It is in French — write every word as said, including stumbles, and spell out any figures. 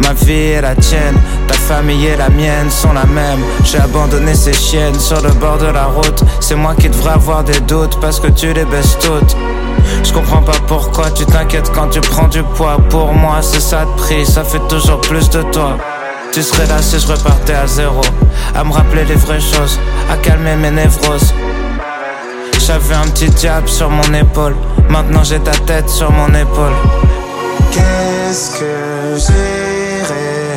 Ma vie est la tienne, ta famille et la mienne sont la même. J'ai abandonné ces chiennes sur le bord de la route. C'est moi qui devrais avoir des doutes parce que tu les baisses toutes. Je comprends pas pourquoi tu t'inquiètes quand tu prends du poids. Pour moi c'est ça de prix, ça fait toujours plus de toi. Tu serais là si je repartais à zéro, à me rappeler les vraies choses, à calmer mes névroses. J'avais un petit diable sur mon épaule, maintenant j'ai ta tête sur mon épaule. Qu'est-ce que j'ai